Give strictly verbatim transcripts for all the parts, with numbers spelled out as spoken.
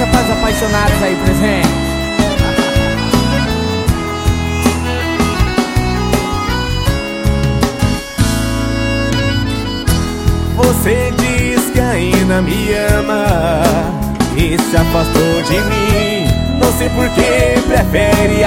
Essa para os apaixonados aí presente. Você diz que ainda me ama e se afastou de mim. Não sei por que prefere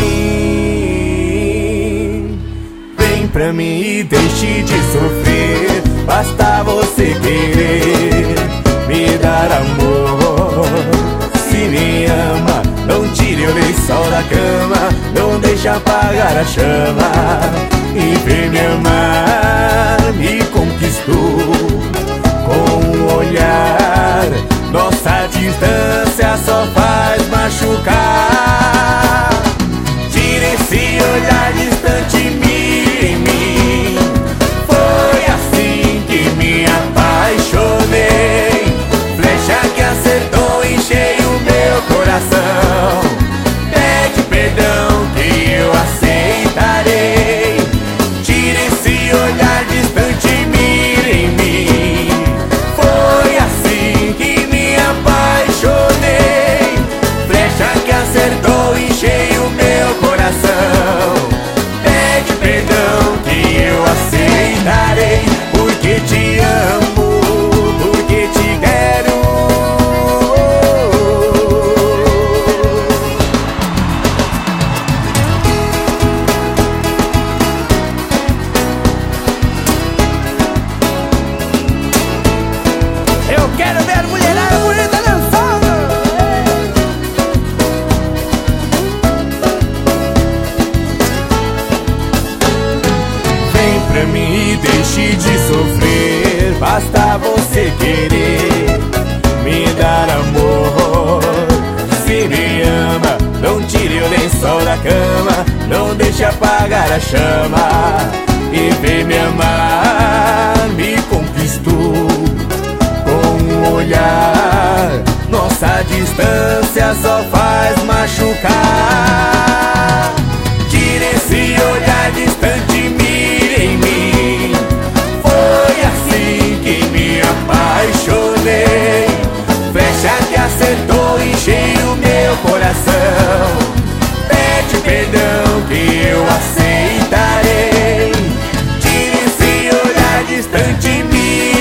assim. Vem pra mim e deixe de sofrer. Basta você querer me dar amor. Se me ama, não tire o lençol da cama, não deixe apagar a chama. E vem me amar, me conquistou com um olhar. Nossa distância só faz machucar. Tire esse olhar distante, mire em mim. Foi assim que me apaixonei. Flecha que acertou em cheio meu coração. Pede perdão que eu aceitarei. Tire esse olhar distante, mire em mim. Foi assim que me apaixonei. Flecha que acertou em cheio meu coração. Pede perdão que eu aceitarei. Porque te amo, porque te quero. Eu quero ver a mulherada bonita dançando. Vem pra mim e deixe de sofrer. Basta você querer me dar amor. Se me ama, não tire o lençol da cama, não deixe apagar a chama. E vem me amar, me conquistou com um olhar. Nossa distância só faz machucar. Tire esse olhar distante, mire em mim. Foi assim que me apaixonei. Flecha que acertou em cheio meu coração. Pede perdão que eu aceitarei. Tire esse olhar distante, mire